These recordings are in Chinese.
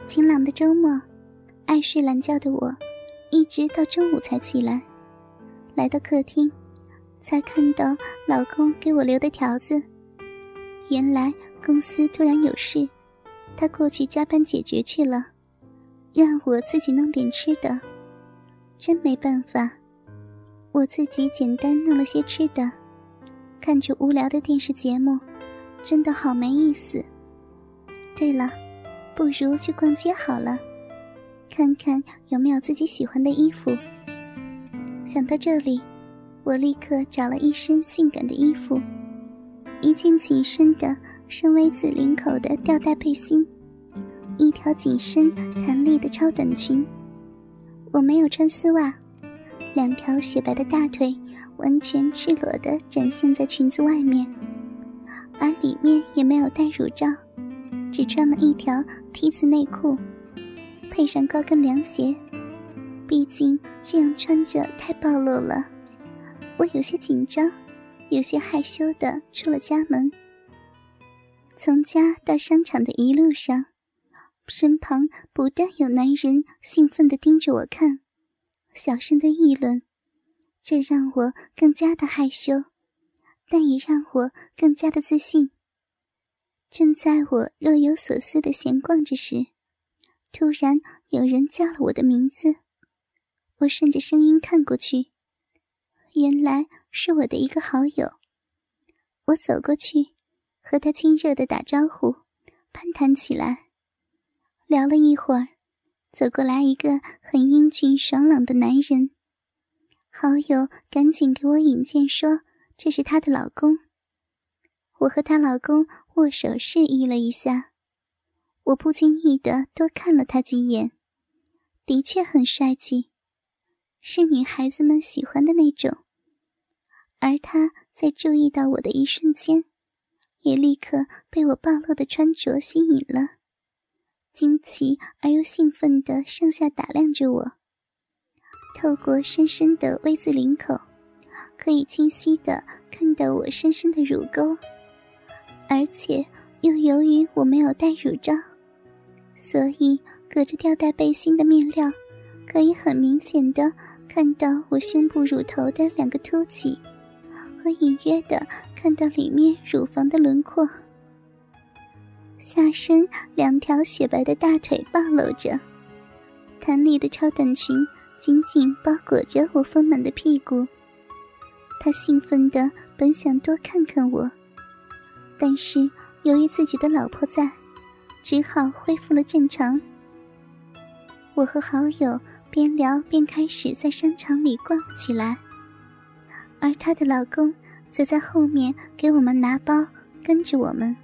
晴朗的周末，爱睡懒觉的我一直到中午才起来。来到客厅，才看到老公给我留的条子。原来公司突然有事，他过去加班解决去了，让我自己弄点吃的。真没办法，我自己简单弄了些吃的，看着无聊的电视节目，真的好没意思。对了，不如去逛街好了，看看有没有自己喜欢的衣服。想到这里，我立刻找了一身性感的衣服，一件紧身的深 V 字领口的吊带背心，一条紧身弹力的超短裙。我没有穿丝袜，两条雪白的大腿完全赤裸地展现在裙子外面，而里面也没有戴乳罩，只穿了一条 T 字内裤，配上高跟凉鞋。毕竟这样穿着太暴露了，我有些紧张，有些害羞地出了家门。从家到商场的一路上，身旁不但有男人兴奋地盯着我看，小声地议论，这让我更加的害羞，但也让我更加的自信。正在我若有所思地闲逛着时，突然有人叫了我的名字。我顺着声音看过去，原来是我的一个好友。我走过去，和他亲热地打招呼，攀谈起来。聊了一会儿，走过来一个很英俊爽朗的男人。好友赶紧给我引荐说这是她的老公。我和她老公握手示意了一下，我不经意地多看了他几眼，的确很帅气，是女孩子们喜欢的那种。而他在注意到我的一瞬间，也立刻被我暴露的穿着吸引了，惊奇而又兴奋地上下打量着我。透过深深的 V 字领口，可以清晰地看到我深深的乳沟，而且又由于我没有戴乳罩，所以隔着吊带背心的面料，可以很明显地看到我胸部乳头的两个凸起，和隐约地看到里面乳房的轮廓。下身两条雪白的大腿暴露着，弹力的超短裙紧紧包裹着我丰满的屁股。他兴奋地本想多看看我，但是由于自己的老婆在，只好恢复了正常。我和好友边聊边开始在商场里逛起来，而她的老公则在后面给我们拿包，跟着我们。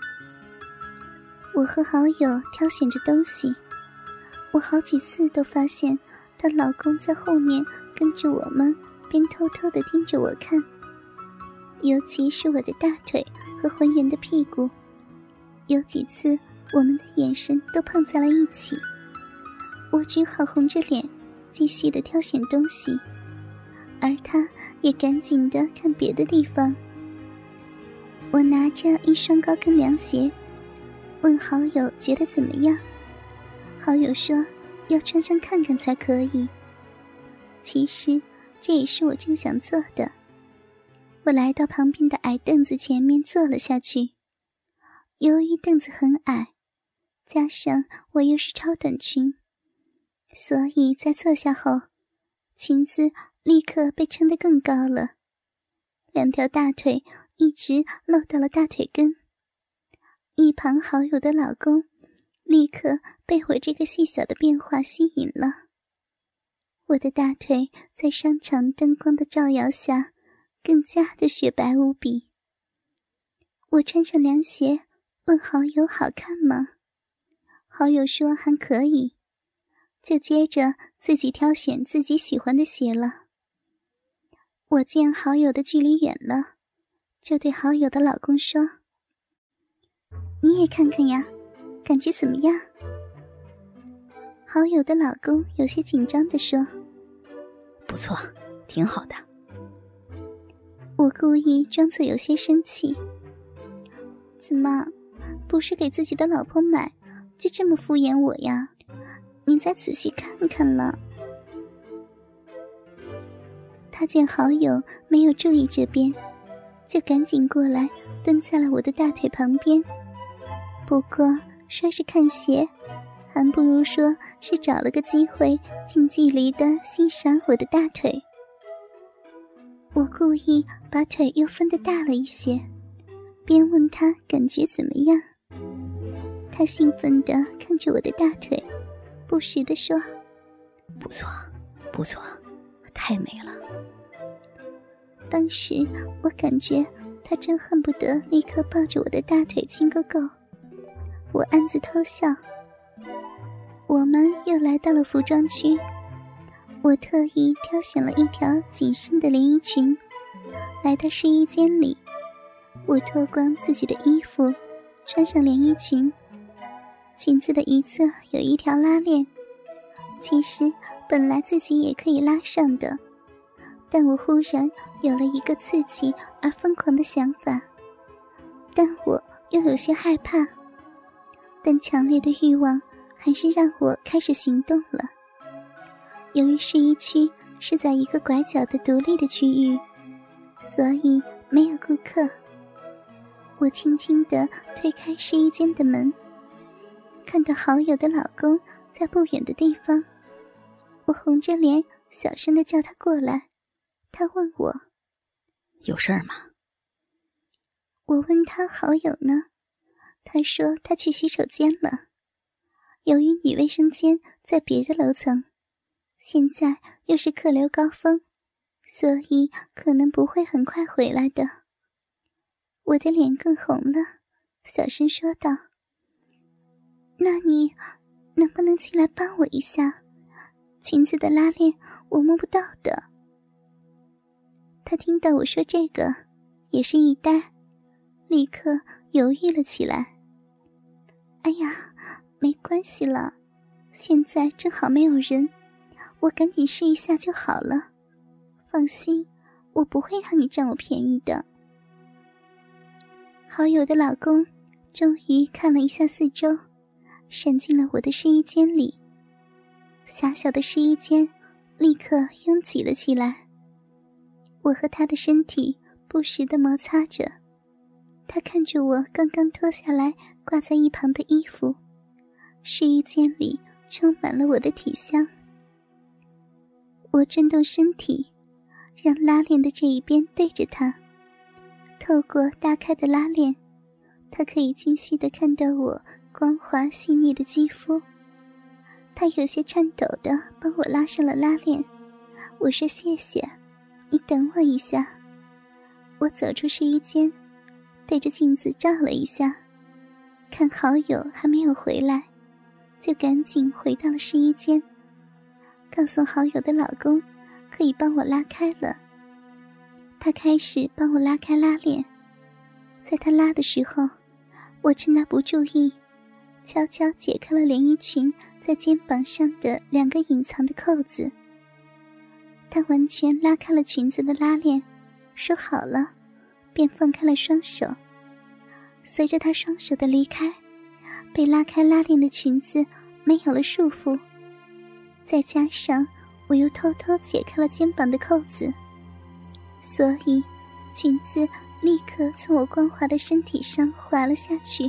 我和好友挑选着东西，我好几次都发现她老公在后面跟着我们，边偷偷地盯着我看，尤其是我的大腿和浑圆的屁股，有几次我们的眼神都碰在了一起。我只好红着脸继续地挑选东西，而他也赶紧地看别的地方。我拿着一双高跟凉鞋，问好友觉得怎么样。好友说要穿上看看才可以。其实这也是我正想做的。我来到旁边的矮凳子前面坐了下去。由于凳子很矮，加上我又是超短裙，所以在坐下后，裙子立刻被撑得更高了，两条大腿一直露到了大腿根。一旁好友的老公立刻被我这个细小的变化吸引了。我的大腿在商场灯光的照耀下更加的雪白无比。我穿上凉鞋问好友好看吗？好友说还可以，就接着自己挑选自己喜欢的鞋了。我见好友的距离远了，就对好友的老公说，你也看看呀，感觉怎么样？好友的老公有些紧张地说， 不错，挺好的。 我故意装作有些生气，怎么不是给自己的老婆买， 就这么敷衍我呀？你再仔细看看了。他见好友没有注意这边，就赶紧过来蹲在了我的大腿旁边。不过说是看鞋，还不如说是找了个机会近距离地欣赏我的大腿。我故意把腿又分得大了一些，边问他感觉怎么样。他兴奋地看着我的大腿，不时地说： 不错，不错，太美了。 当时我感觉他真恨不得立刻抱着我的大腿亲个够，我暗自偷笑。我们又来到了服装区，我特意挑选了一条紧身的连衣裙，来到试衣间里。我脱光自己的衣服，穿上连衣裙，裙子的一侧有一条拉链，其实本来自己也可以拉上的，但我忽然有了一个刺激而疯狂的想法，但我又有些害怕，但强烈的欲望还是让我开始行动了。由于试衣区是在一个拐角的独立的区域，所以没有顾客。我轻轻地推开试衣间的门，看到好友的老公在不远的地方，我红着脸小声地叫他过来。他问我： 有事儿吗？ 我问他好友呢，他说他去洗手间了。由于女卫生间在别的楼层，现在又是客流高峰，所以可能不会很快回来的。我的脸更红了，小声说道：那你能不能进来帮我一下？裙子的拉链我摸不到的。他听到我说这个，也是一呆，立刻犹豫了起来。哎呀，没关系了，现在正好没有人，我赶紧试一下就好了。放心，我不会让你占我便宜的。好友的老公终于看了一下四周，闪进了我的试衣间里。狭小的试衣间立刻拥挤了起来，我和他的身体不时地摩擦着。他看着我刚刚脱下来挂在一旁的衣服，试衣间里充满了我的体香。我转动身体，让拉链的这一边对着他，透过大开的拉链，他可以清晰地看到我光滑细腻的肌肤。他有些颤抖地帮我拉上了拉链。我说谢谢，你等我一下。我走出试衣间，对着镜子照了一下，看好友还没有回来，就赶紧回到了试衣间，告诉好友的老公可以帮我拉开了。他开始帮我拉开拉链，在他拉的时候，我趁他不注意，悄悄解开了连衣裙在肩膀上的2个隐藏的扣子。他完全拉开了裙子的拉链，说好了，便放开了双手。随着他双手的离开，被拉开拉链的裙子没有了束缚，再加上我又偷偷解开了肩膀的扣子，所以裙子立刻从我光滑的身体上滑了下去。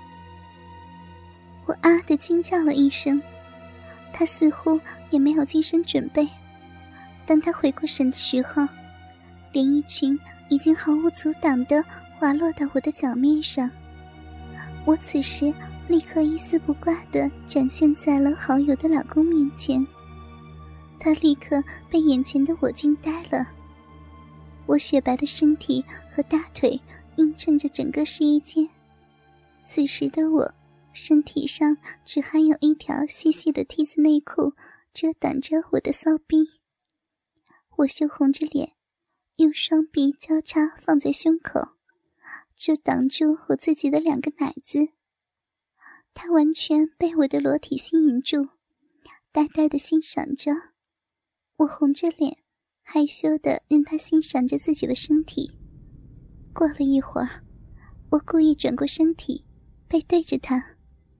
我啊地惊叫了一声，他似乎也没有精神准备。当他回过神的时候，连衣裙已经毫无阻挡地滑落到我的脚面上。我此时立刻一丝不挂地展现在了好友的老公面前，他立刻被眼前的我惊呆了。我雪白的身体和大腿映衬着整个试衣间，此时的我身体上只还有一条细细的 T 字内裤遮挡着我的骚逼。我羞红着脸，用双臂交叉放在胸口，遮挡住我自己的2个奶子。他完全被我的裸体吸引住，呆呆地欣赏着。我红着脸，害羞地让他欣赏着自己的身体。过了一会儿，我故意转过身体，背对着他。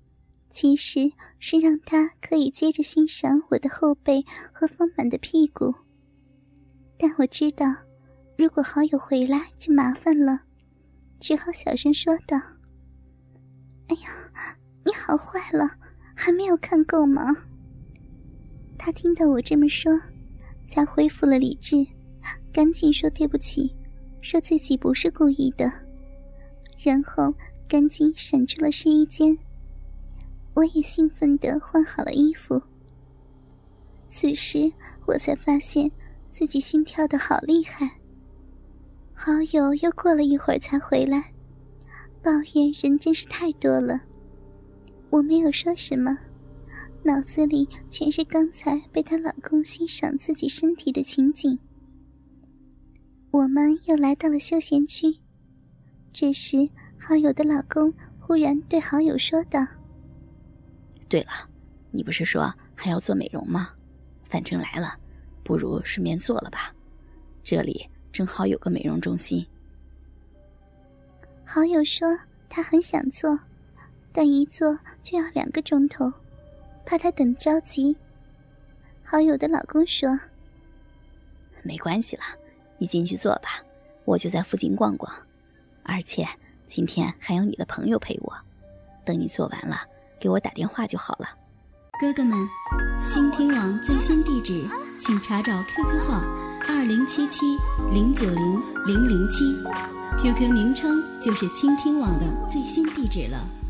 其实是让他可以接着欣赏我的后背和丰满的屁股。但我知道，如果好友回来就麻烦了，只好小声说道：“哎呀，你好坏了，还没有看够吗？”他听到我这么说，才恢复了理智，赶紧说对不起，说自己不是故意的，然后赶紧闪出了试衣间。我也兴奋地换好了衣服。此时我才发现自己心跳得好厉害。好友又过了一会儿才回来，抱怨人真是太多了。我没有说什么，脑子里全是刚才被她老公欣赏自己身体的情景。我们又来到了休闲区，这时好友的老公忽然对好友说道：“ 对了，你不是说还要做美容吗？反正来了，不如顺便做了吧，这里正好有个美容中心。” 好友说他很想做，但一做就要2个钟头，怕他等着急。好友的老公说：“ 没关系啦，你进去做吧，我就在附近逛逛，而且今天还有你的朋友陪我，等你做完了给我打电话就好了。” 哥哥们，倾听网最新地址请查找 QQ 号2077090007，QQ 名称就是倾听网的最新地址了。